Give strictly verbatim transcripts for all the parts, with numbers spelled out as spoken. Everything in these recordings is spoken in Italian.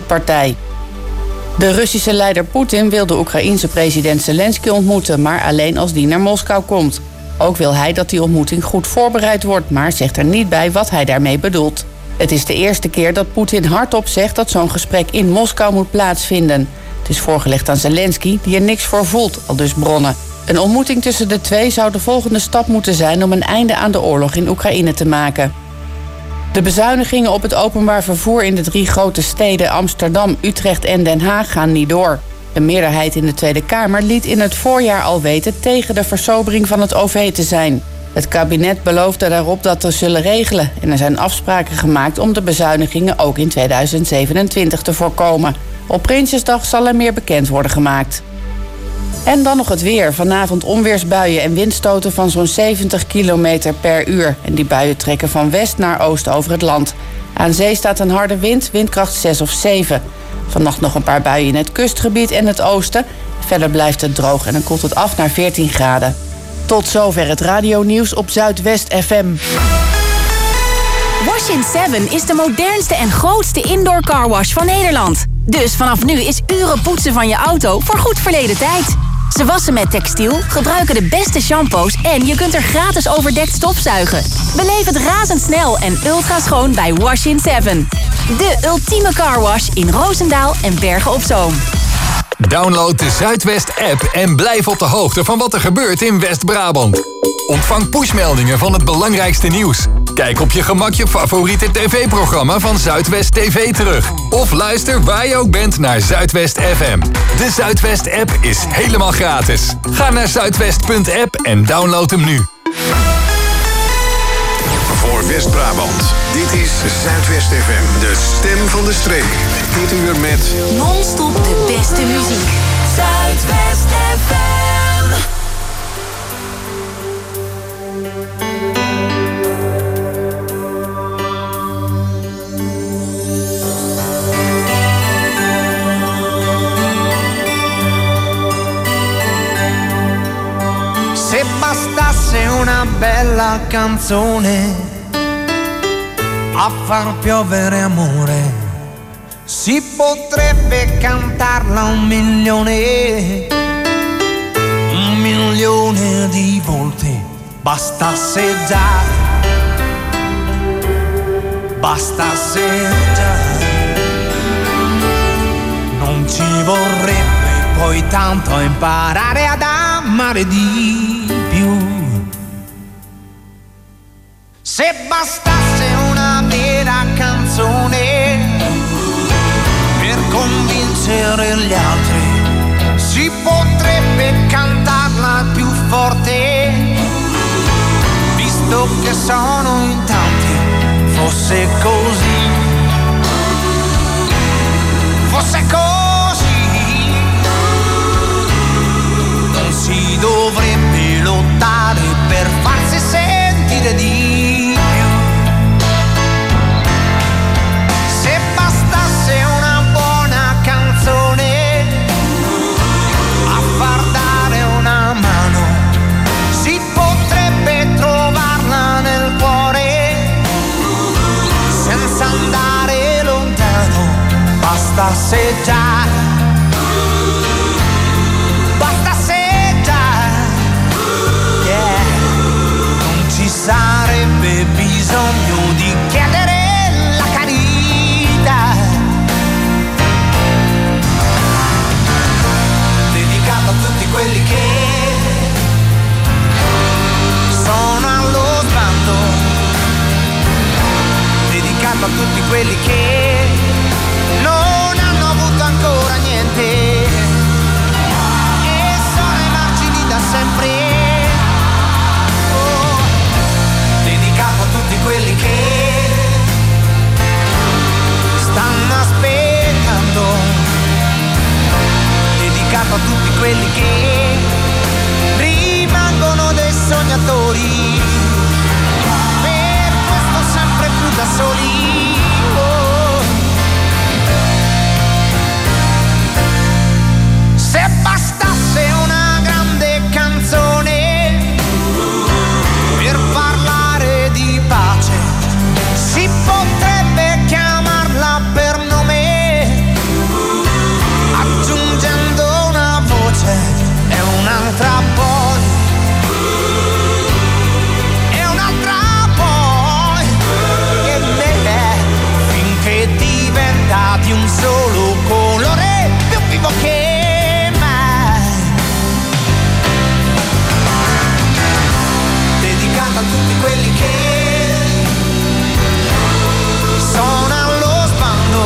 schietpartij. De Russische leider Poetin wil de Oekraïense president Zelensky ontmoeten, maar alleen als die naar Moskou komt. Ook wil hij dat die ontmoeting goed voorbereid wordt, maar zegt er niet bij wat hij daarmee bedoelt. Het is de eerste keer dat Poetin hardop zegt dat zo'n gesprek in Moskou moet plaatsvinden. Het is voorgelegd aan Zelensky, die er niks voor voelt, aldus bronnen. Een ontmoeting tussen de twee zou de volgende stap moeten zijn om een einde aan de oorlog in Oekraïne te maken. De bezuinigingen op het openbaar vervoer in de drie grote steden Amsterdam, Utrecht en Den Haag gaan niet door. De meerderheid in de Tweede Kamer liet in het voorjaar al weten tegen de versobering van het O V te zijn. Het kabinet beloofde daarop dat te zullen regelen en er zijn afspraken gemaakt om de bezuinigingen ook in tweeduizend zevenentwintig te voorkomen. Op Prinsjesdag zal er meer bekend worden gemaakt. En dan nog het weer. Vanavond onweersbuien en windstoten van zo'n zeventig kilometer per uur. En die buien trekken van west naar oost over het land. Aan zee staat een harde wind, windkracht zes of zeven. Vannacht nog een paar buien in het kustgebied en het oosten. Verder blijft het droog en dan koelt het af naar veertien graden. Tot zover het radionieuws op Zuidwest F M. Wash in seven is de modernste en grootste indoor carwash van Nederland. Dus vanaf nu is uren poetsen van je auto voor goed verleden tijd. Ze wassen met textiel, gebruiken de beste shampoos en je kunt er gratis overdekt stofzuigen. Beleef het razendsnel en ultra schoon bij Wash in seven. De ultieme carwash in Roosendaal en Bergen op Zoom. Download de Zuidwest-app en blijf op de hoogte van wat er gebeurt in West-Brabant. Ontvang pushmeldingen van het belangrijkste nieuws. Kijk op je gemak je favoriete tv-programma van Zuidwest T V terug. Of luister waar je ook bent naar Zuidwest F M. De Zuidwest-app is helemaal gratis. Ga naar zuidwest punt app en download hem nu. Voor West-Brabant, dit is Zuidwest F M, de stem van de streek. Dit uur met Non-stop de beste muziek. Zuidwest F M. Se bastasse una bella canzone a far piovere amore, si potrebbe cantarla un milione, un milione di volte. Bastasse già, bastasse già, non ci vorrebbe poi tanto imparare ad amare di più. Se bastasse una vera canzone per convincere gli altri, si potrebbe cantarla più forte, visto che sono in tanti. Fosse così, fosse così, non si dovrebbe lottare per farsi sentire di più. Se bastasse una buona canzone a far dare una mano, si potrebbe trovarla nel cuore senza andare lontano. Bastasse già, bastasse già, yeah. Non ci sarebbe bisogno di chiedere la carità, dedicato a tutti quelli che sono allo sbando, dedicato a tutti quelli che non hanno avuto ancora niente. di un solo colore, più vivo che mai. Dedicata a tutti quelli che sono allo sbando,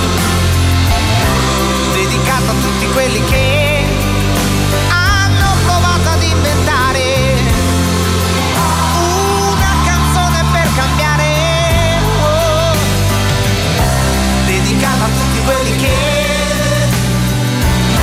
dedicato a tutti quelli che hanno provato ad inventare una canzone per cambiare, oh. Dedicato a tutti quelli che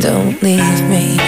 don't leave me.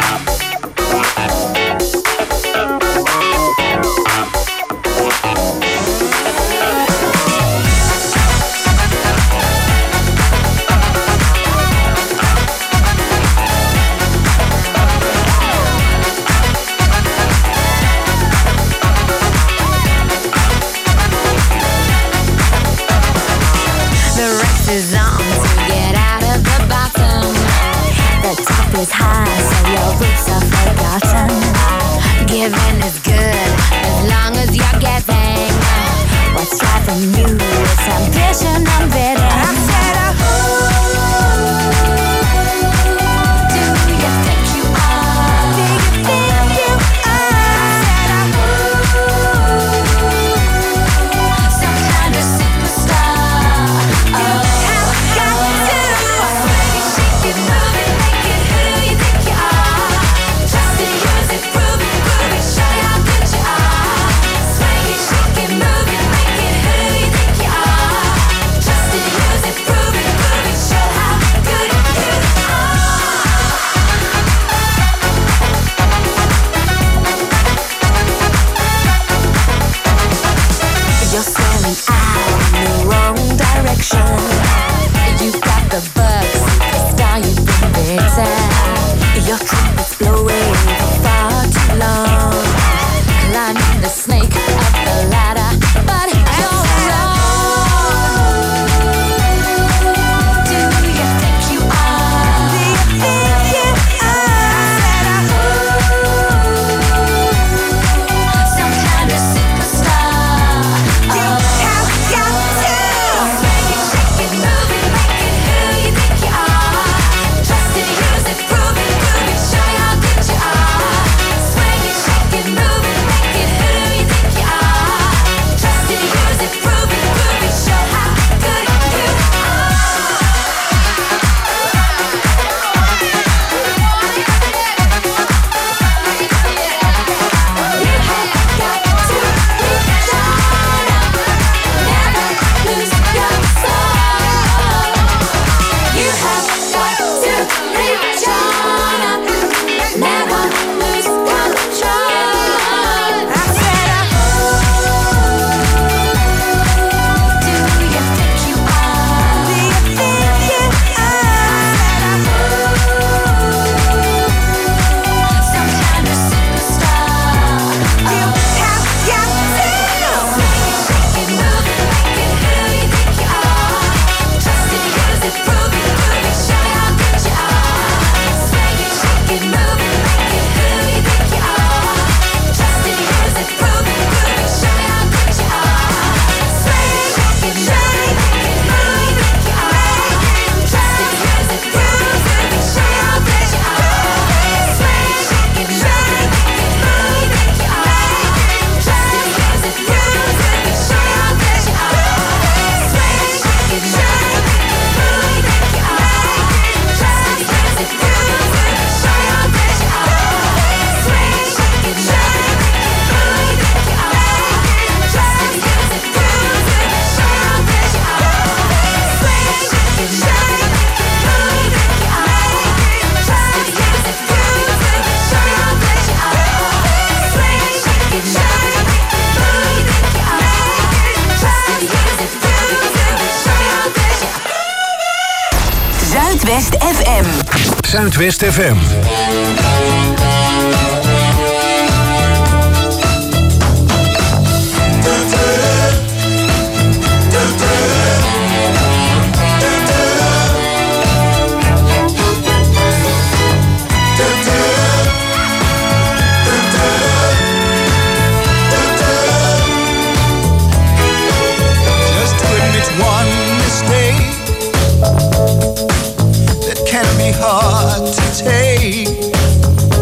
Is high, so your roots are forgotten. Giving is good as long as you're giving. What's driving you is ambition and bidding. I said, oh, do you think you are? Do you think you are? I said, oh, some kind of superstar. Oh, have got to swing it, shake it, move it, make it. You've got the bugs, superstar, you've been bitten. Your trip is blowing for far too long. Climbing the snake up the ladder, but you're wrong. Do you think you are? Do you think you are? Some kind of superstar. You have got to. Zuidwest F M. Zuidwest F M. Hard to take.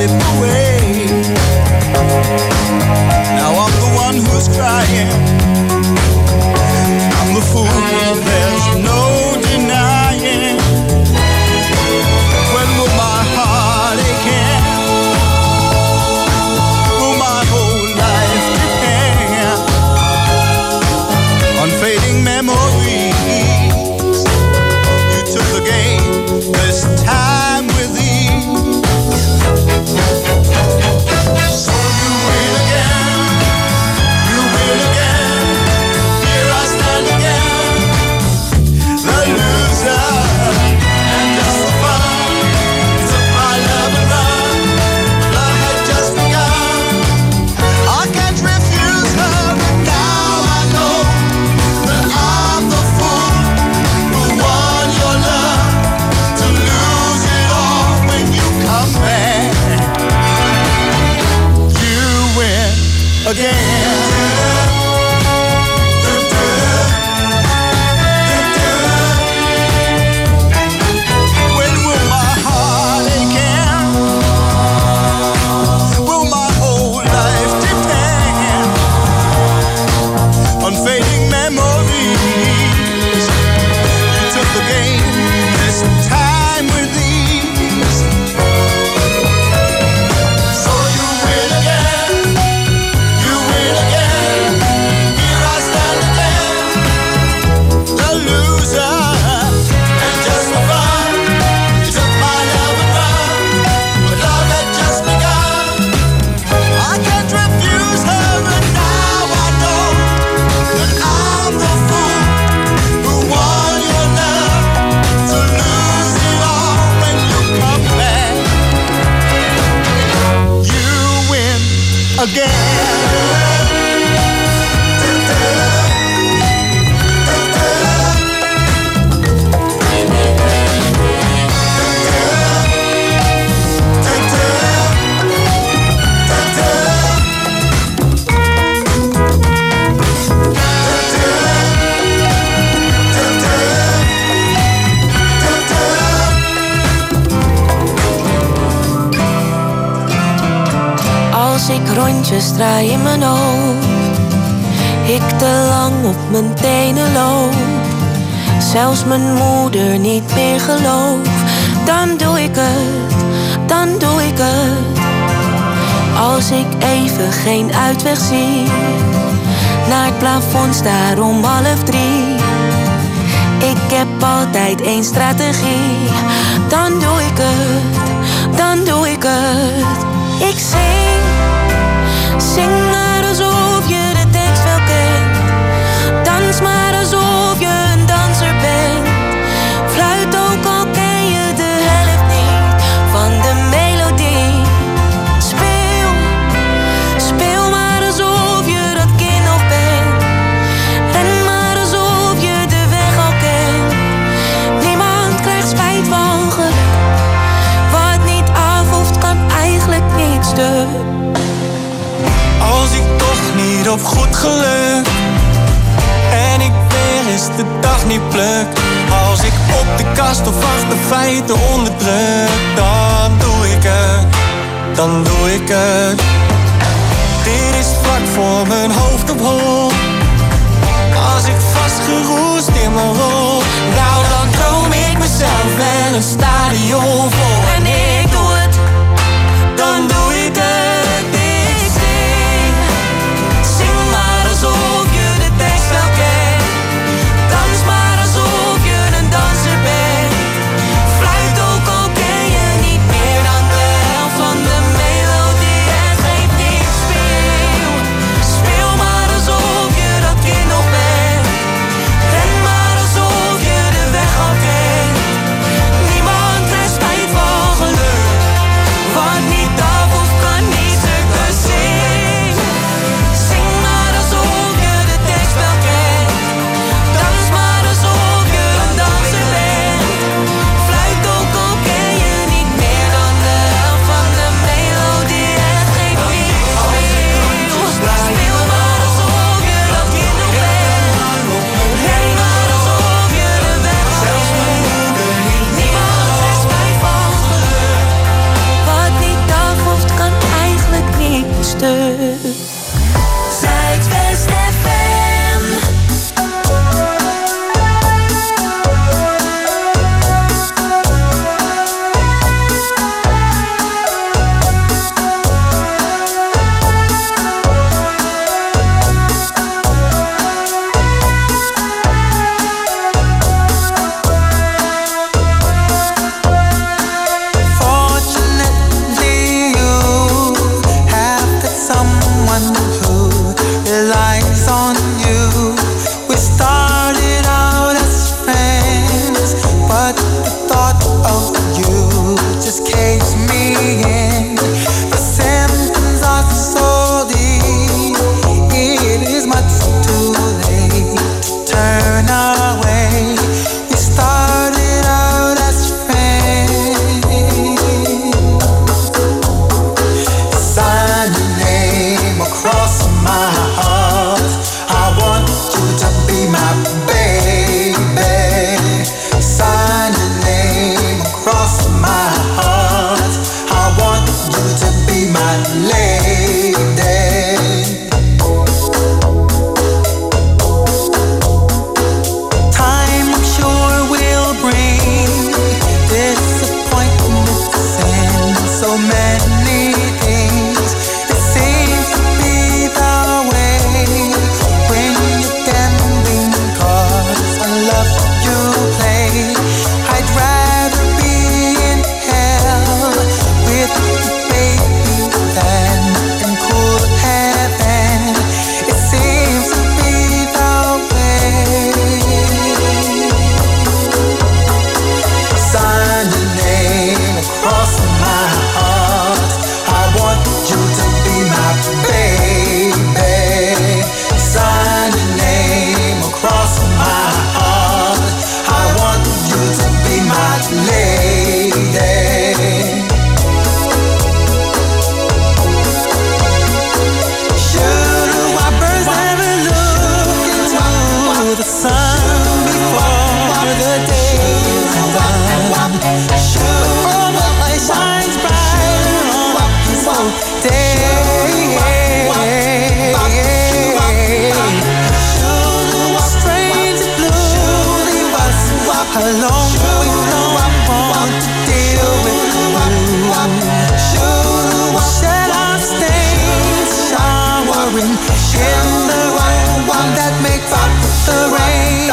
slip away. Now I'm the one who's crying. I'm the fool, there's no denying. When will my heart again? Will my whole life depend on fading memories? You took the game this time with ease. So you win again, you win again. Here I stand again, the loser. And just for fun, took my love and run. Love had just begun. I can't refuse her, but now I know that I'm the fool who won your love, to lose it all when you come back. You win again. When will my heart again? Will my whole life depend on fading memories? You took the game this time with ease. So you win again, you win again. Here I stand again, the loser. And just for fun, you took my love and run. But love had just begun. I can't refuse her, but now I know that I'm the fool who won your love, to lose it all when you come back. You win again. Als ik rondjes draai in mijn hoofd, ik te lang op mijn tenen loop, zelfs mijn moeder niet meer geloof, dan doe ik het, dan doe ik het. Als ik even geen uitweg zie, naar het plafond staar om half drie, ik heb altijd één strategie, dan doe ik het, dan doe ik het. Ik zing, zing maar alsof je de tekst wel kent. Dans maar alsof je een danser bent. Fluit ook al ken je de helft niet van de melodie. Speel, speel maar alsof je dat kind nog bent. Ren maar alsof je de weg al kent. Niemand krijgt spijt van geluk. Wat niet afhoeft kan eigenlijk niet stuk. Als ik toch niet op goed geluk en ik weer eens de dag niet pluk, als ik op de kast of achter feiten onderdruk, dan doe ik het, dan doe ik het. Dit is vlak voor mijn hoofd op hol. Als ik vastgeroest in mijn rol, nou dan droom ik mezelf wel een stadion vol. En ik doe het, dan doe ik het. Ik zing, zing maar alsof je de tekst wel kent. Dans maar alsof je een danser bent. Fluit ook al ken je niet meer dan de helft van de melodie. En geef niet, speel, speel maar alsof je dat kind nog bent. the day is done. All the light shines bright on a peaceful day. Strange blue was alone with no one to deal with you. Shed our stains, showering in the one that makes up the rain.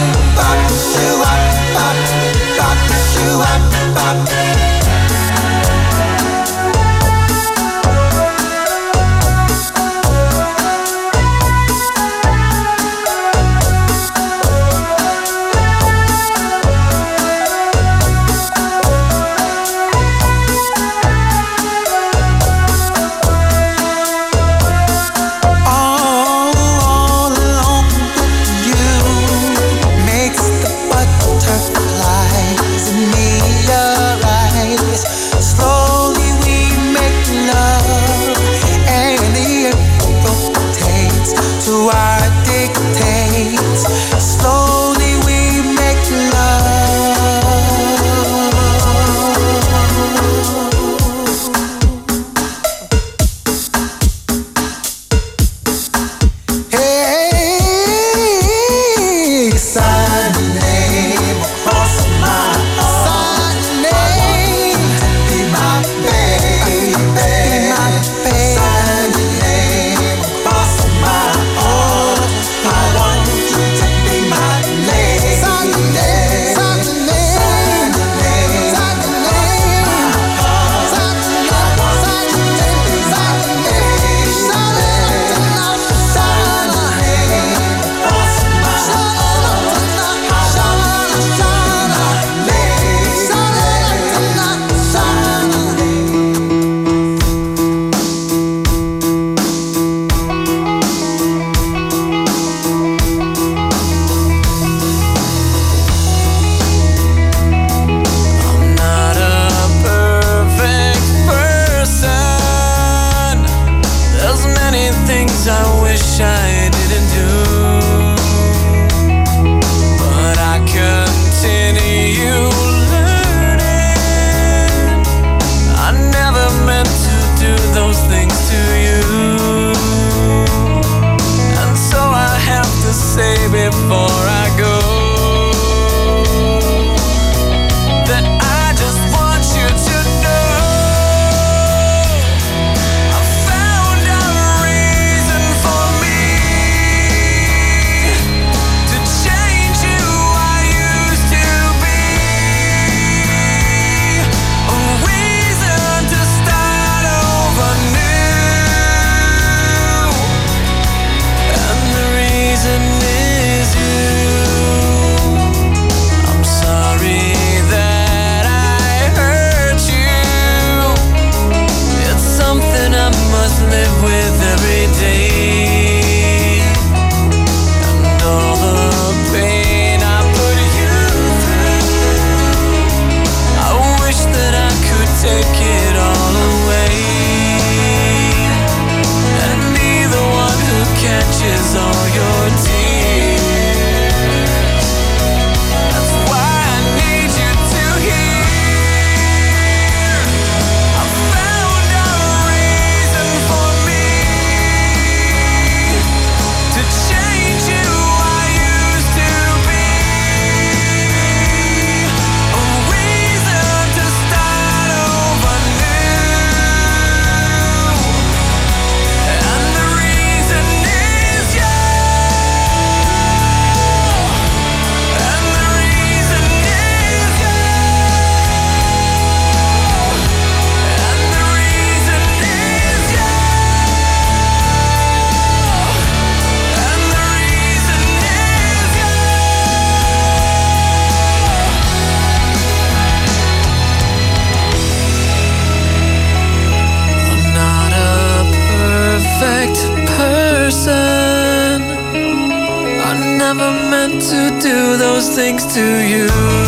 things to you.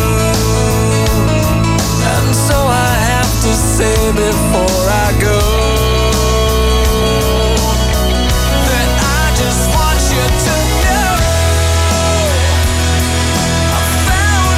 And so I have to say before I go that I just want you to know I found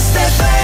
F M.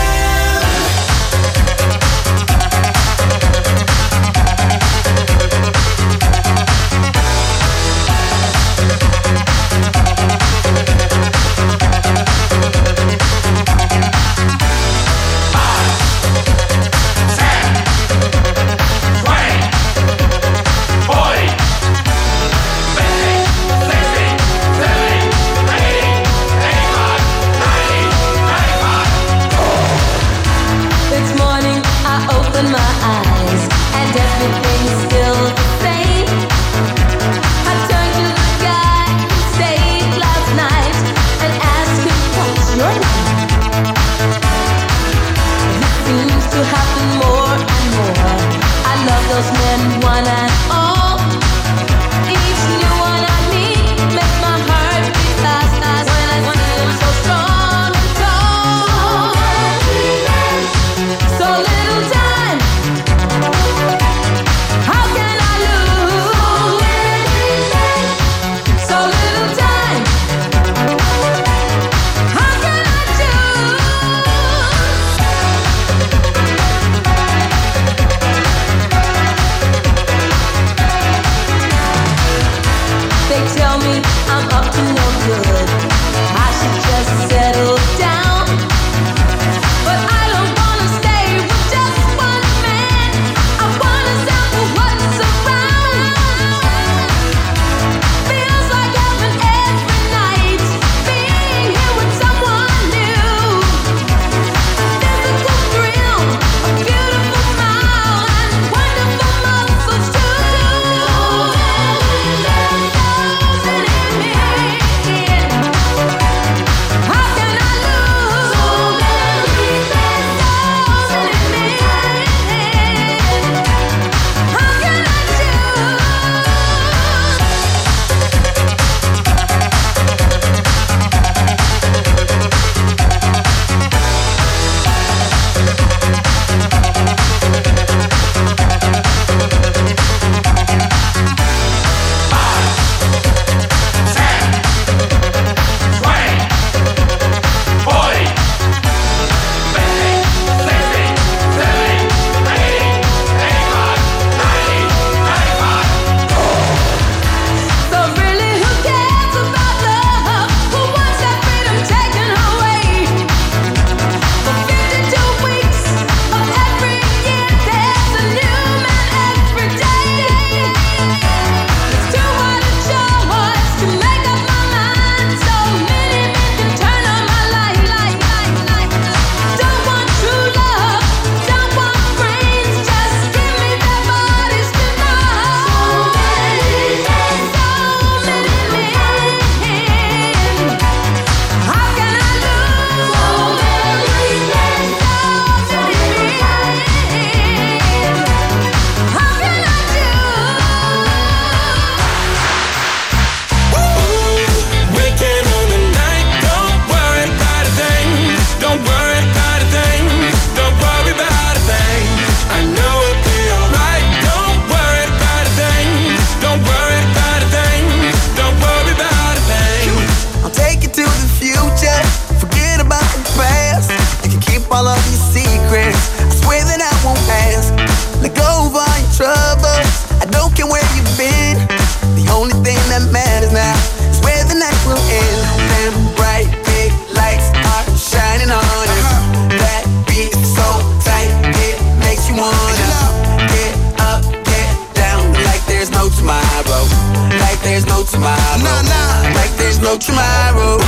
tomorrow. Nah, nah. Like there's no tomorrow.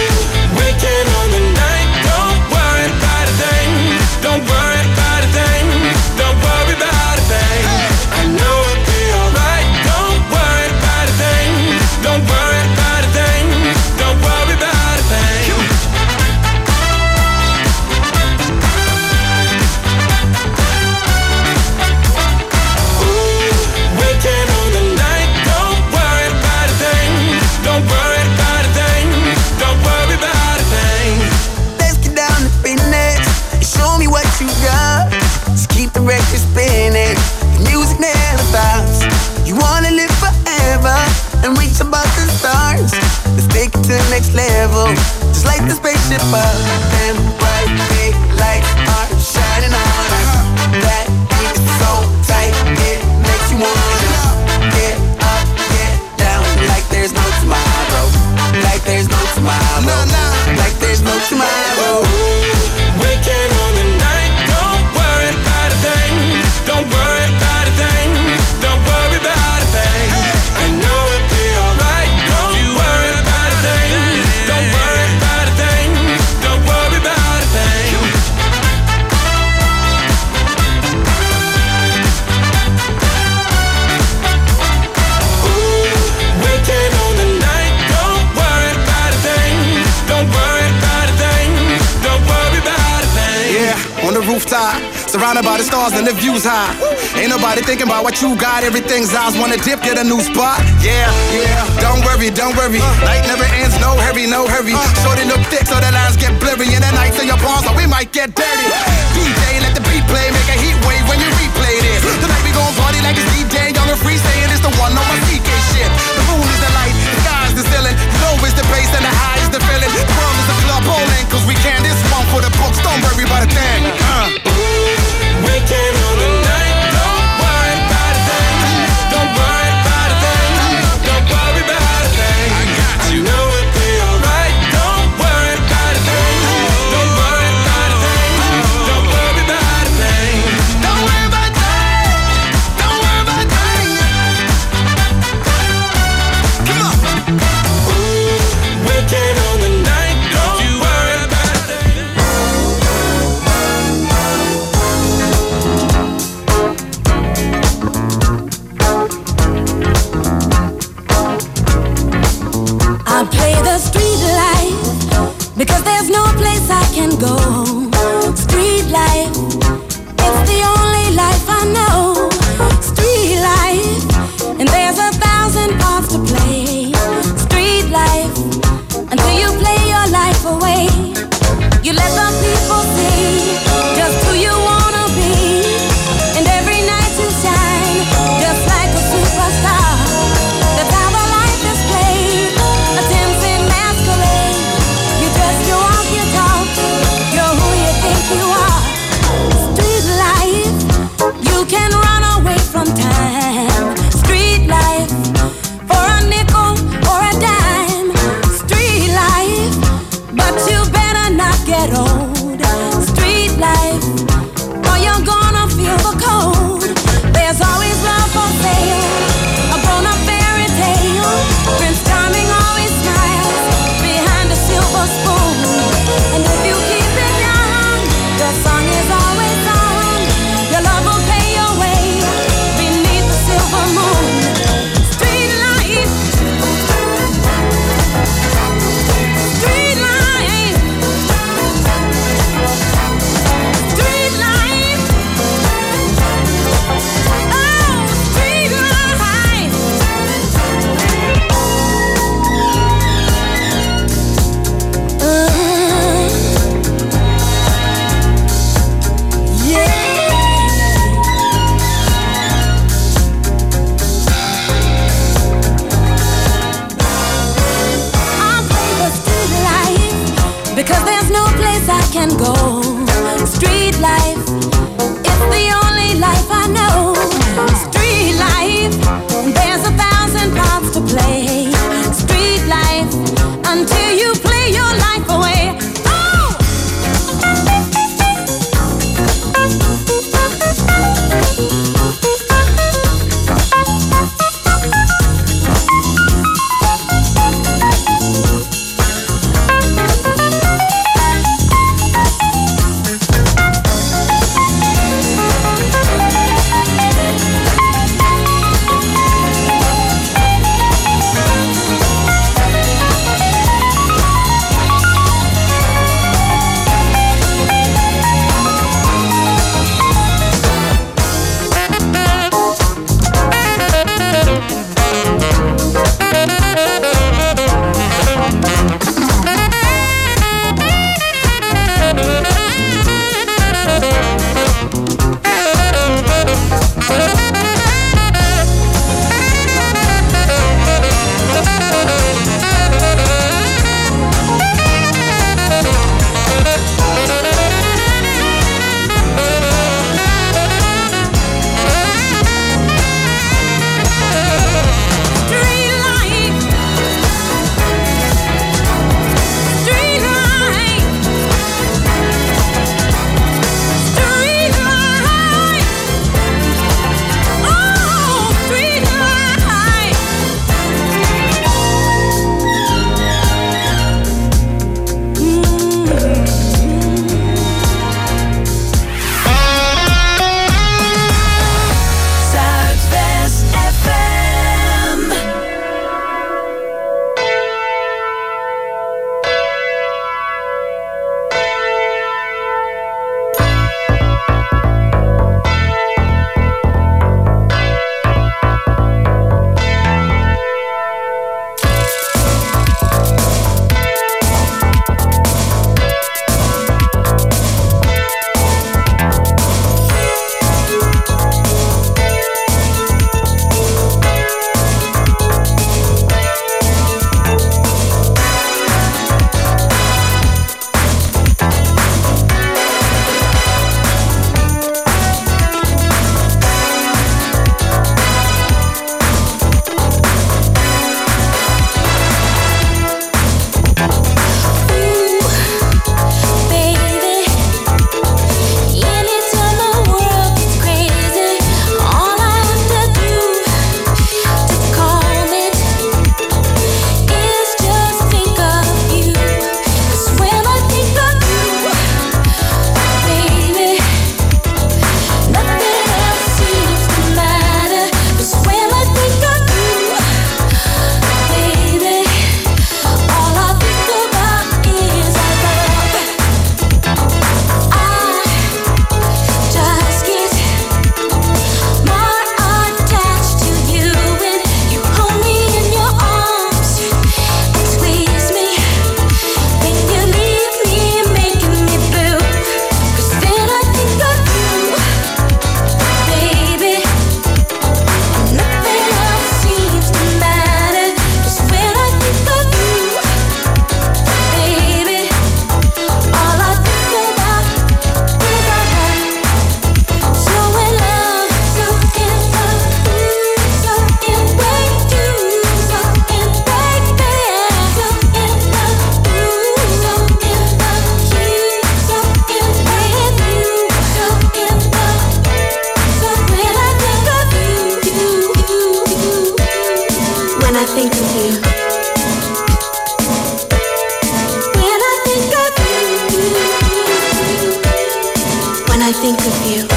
Waking on the night, don't worry about a thing. Don't worry about a thing. Don't worry about a thing. I know it'll be alright. Don't worry about a thing. Don't worry about a thing. Don't worry about a thing. Ooh, waking on the night, don't worry about a thing. Don't worry about a thing. rooftop, surrounded by the stars and the views high. Ain't nobody thinking about what you got. Everything's eyes wanna dip, get a new spot. Yeah, yeah. Don't worry, don't worry. Night never ends, no hurry, no hurry. Shorty look thick so the lines get blurry. And the nights in your palms, so we might get dirty. D J, let the beat play, make a heat wave when you replay this. Tonight we gon' party like it's D J, young and free, saying it's the one on my C K shit. The moon is the light, the sky is the ceiling. The low is the bass and the high is the feeling. The world is a club bowling, cause we can. This one for the books, don't worry about a thing. Uh. We can on the night, don't worry about a thing. Don't worry about a thing. Don't worry about a thing. I got you. I know it'll be alright. Don't worry about a thing. Don't worry about a thing. Don't worry about a thing. Don't worry about a thing. Don't worry about a thing. Come on. We can on the night, don't you worry about a thing. I play the street life because there's no place I can go. Street life, it's the only life I know. Street life, and there's a thousand parts to play. Street life, until you play your life away. You let the people see just who you wanna be, and every night you shine just like a superstar. That's how the life is played. Attempts in masquerade. You dress, you walk, you talk. You're who you think you are. Street life, you can run away from time. Street life, for a nickel or a dime. Street life, but you better not get old. Street life, or you're gonna feel the cold. There's always love for sale, a grown-up fairy tale. Prince Charming always smiles behind a silver spoon. And if you keep it young, the song is always on. Your love will pay your way beneath the silver moon. Street life, street life, street life. Oh, street life. Uh, yeah. I'll play the street life because there's no place I can go. Street life, it's the only life I know. Street life, there's a thousand parts to play. Street life, until you play your life away. Oh! I think of you.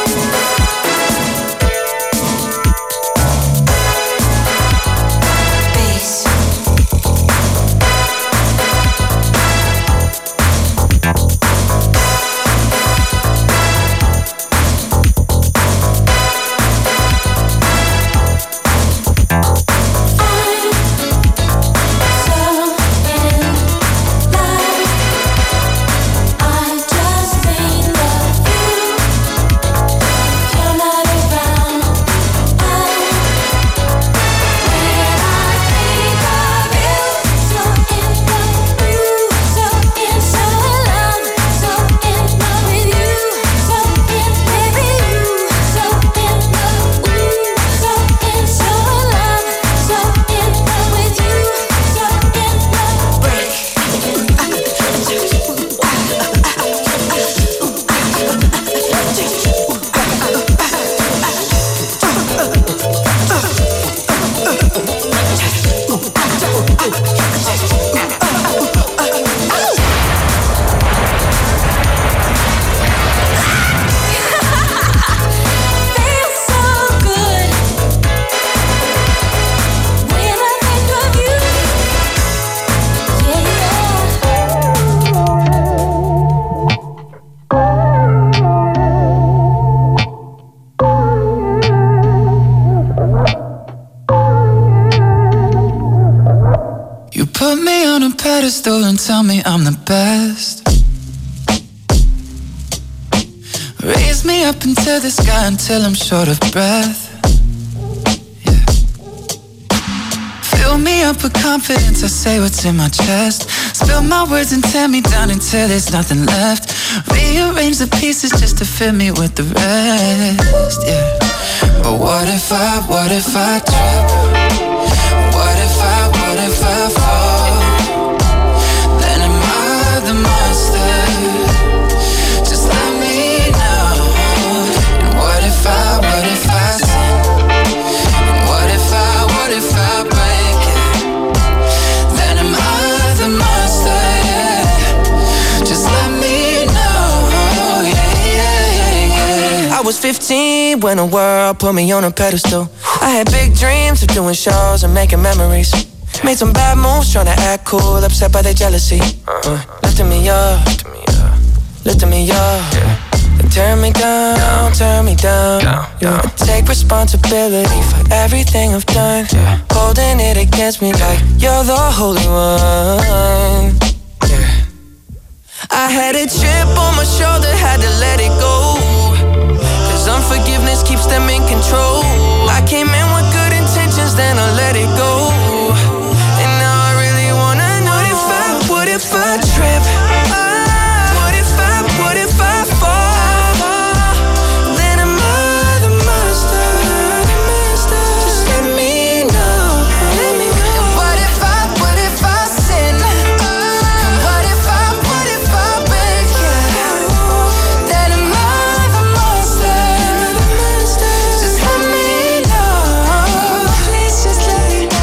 And tell me I'm the best. Raise me up into the sky until I'm short of breath. Yeah. Fill me up with confidence, I say what's in my chest. Spill my words and tear me down until there's nothing left. Rearrange the pieces just to fit me with the rest. Yeah. But what if I, what if I trip? What if I, what if I fall? The monster, just let me know. And what if I, what if I sin? And what if I, what if I break it? Then am I the monster, yeah. Just let me know, yeah, yeah, yeah, yeah. I was fifteen when the world put me on a pedestal. I had big dreams of doing shows and making memories. Made some bad moves trying to act cool, upset by their jealousy. uh, Lifting me up, lifting me up, and turn me down, turn me down. I take responsibility for everything I've done, holding it against me like you're the holy one. I had a chip on my shoulder, had to let it go, cause unforgiveness keeps them in control. I came in with good intentions, then I let it go. If I trip, what if I, what if I fall? Then am I the monster? Just let me know. And what if I, what if I sin? And what if I, what if I break it? Then am I the monster? Just let me know. Please just let me know.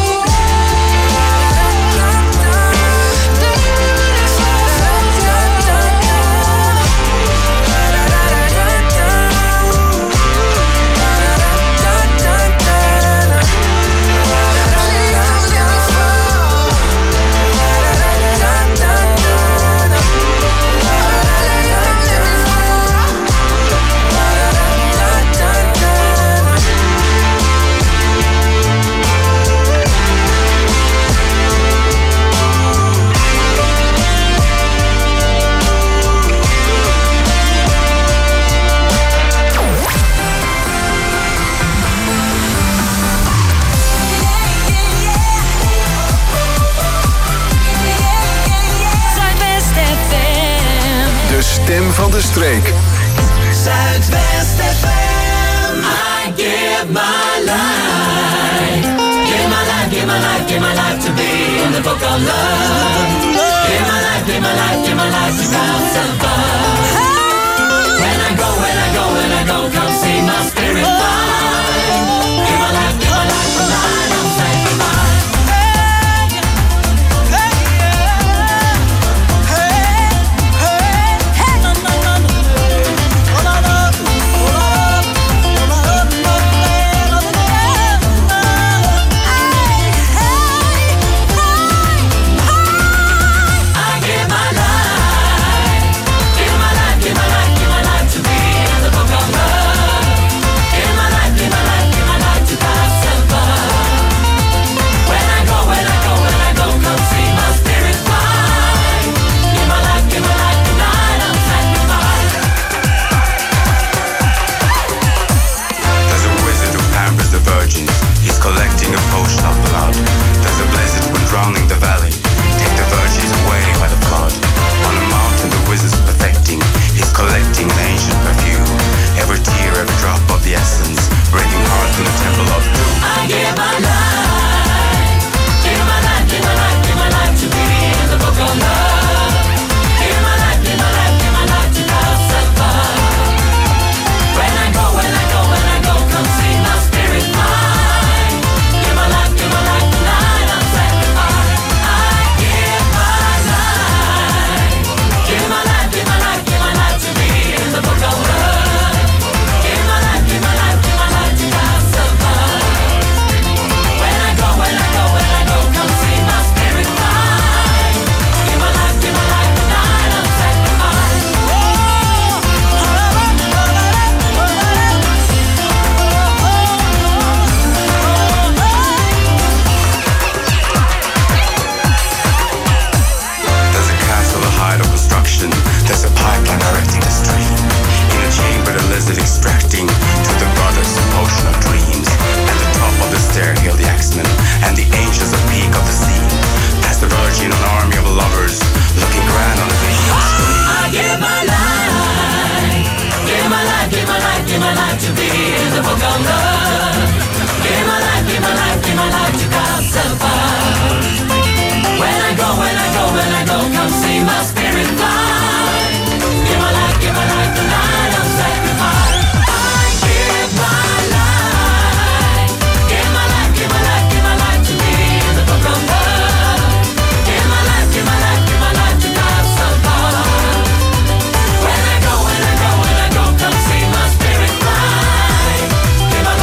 Stem van de streek. Zuidwest F M. I give my life. Give my life, give my life, give my life to be in the book of love. Give my life, give my life, give my life to clouds above. When I go, when I go, when I go, come see my spirit fly. Give my life, give my life, tonight I'm sanctified. process of extracting to the goddess potion of dreams. At the top of the stair hail the axemen and the angels of peak of the scene. Past the virgin, an army of lovers, looking grand on a vision screen. I give my life, give my life, give my life, give my life to be in the book of love. Give my life, give my life, give my life to God's above. When I go, when I go, when I go, come see my spirit fly. Give my life, give my life, the night of sacrifice. I give my life, give my life, give my life, give my life to be in the book of love. Give my life, give my life, give my life to God's above. When I go, when I go, when I go, come see my spirit fly. Give my life.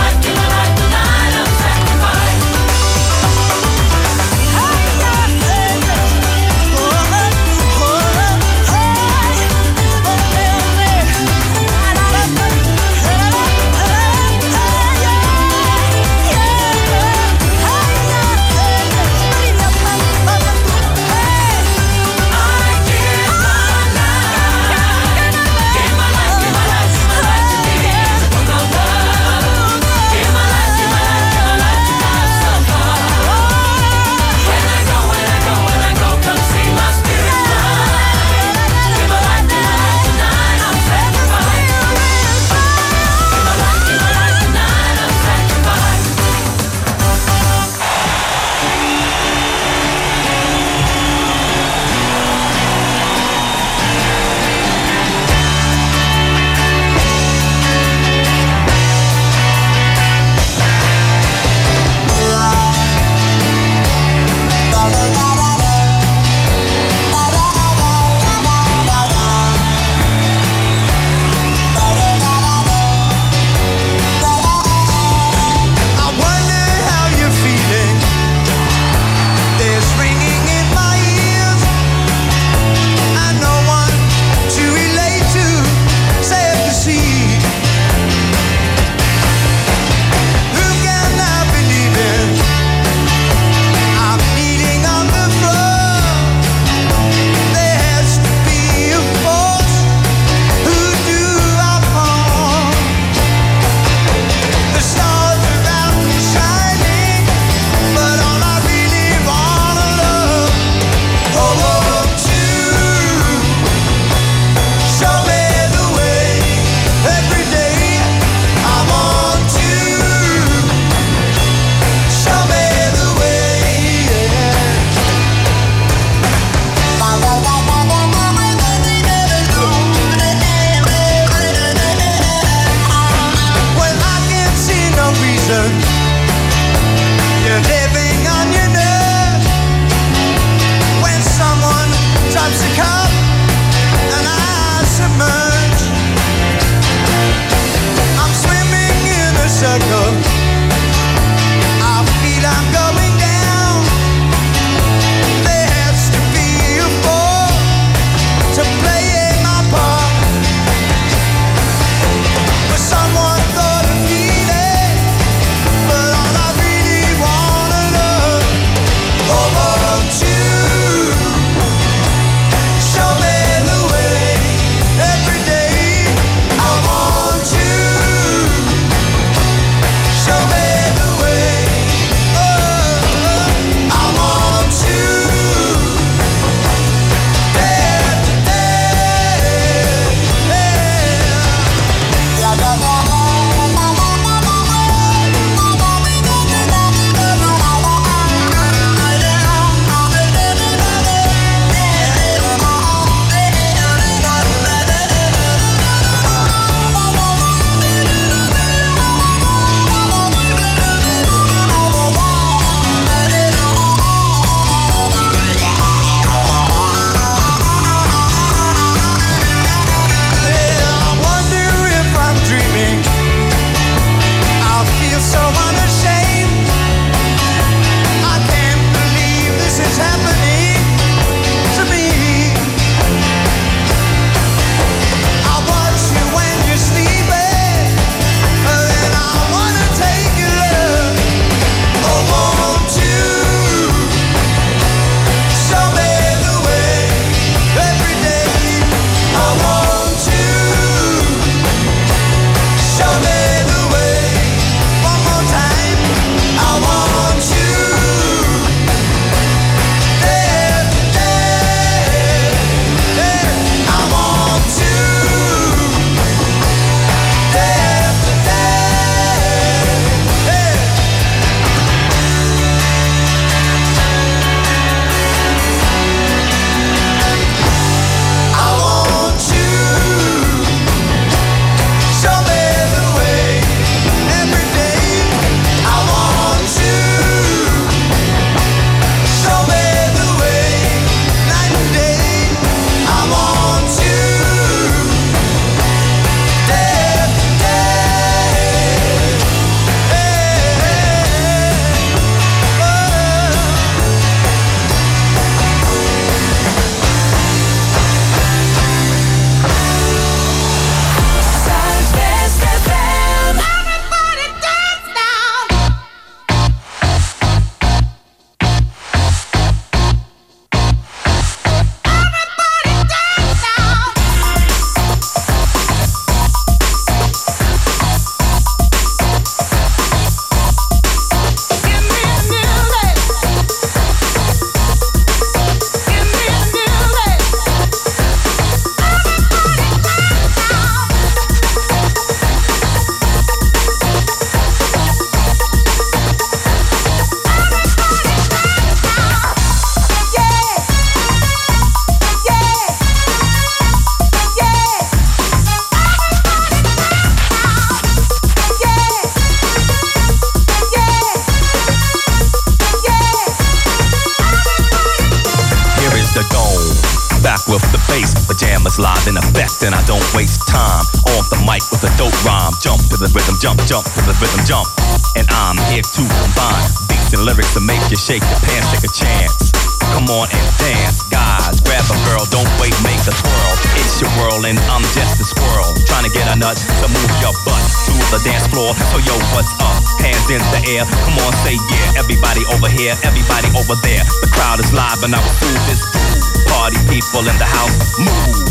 live in effect and I don't waste time. Off the mic with a dope rhyme. Jump to the rhythm, jump, jump to the rhythm, jump. And I'm here to combine beats and lyrics to make you shake your pants, take a chance. Come on and dance, guys. Grab a girl, don't wait, make a twirl. It's your world and I'm just a squirrel. Trying to get a nut to move your butt to the dance floor. So yo, what's up? Hands in the air. Come on, say yeah. Everybody over here, everybody over there. The crowd is live and I will do this groove. Party people in the house, move.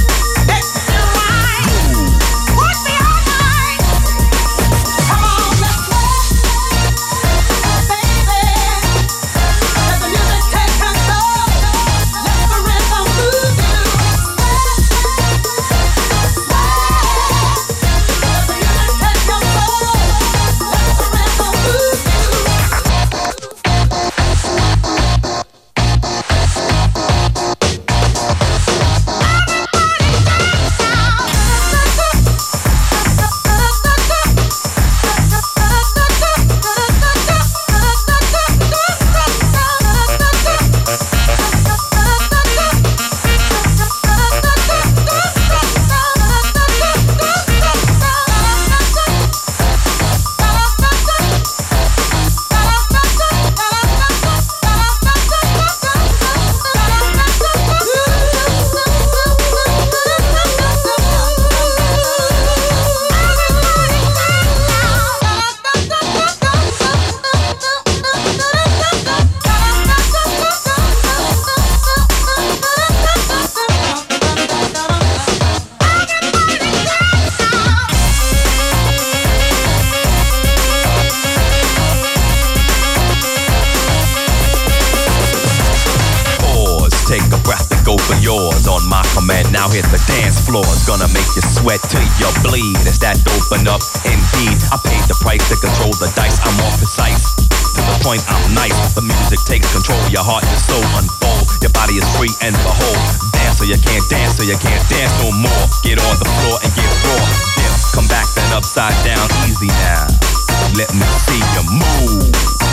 Now hit the dance floor, it's gonna make you sweat till you bleed. It's that open up, indeed. I paid the price to control the dice, I'm more precise. To the point, I'm nice. The music takes control, your heart, your soul unfold. Your body is free and behold. Dance so you can't dance, so you can't dance no more. Get on the floor and get raw. Dip, come back then upside down, easy now. Let me see you move.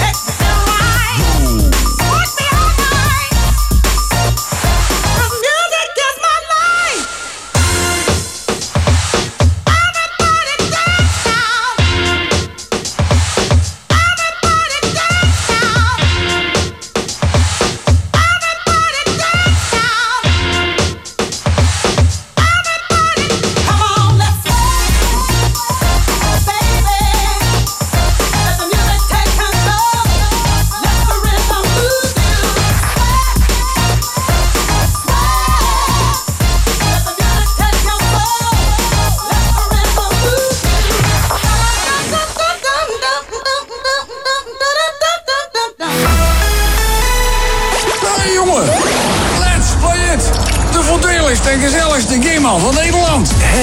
Move. De gezelligste gimman van Nederland.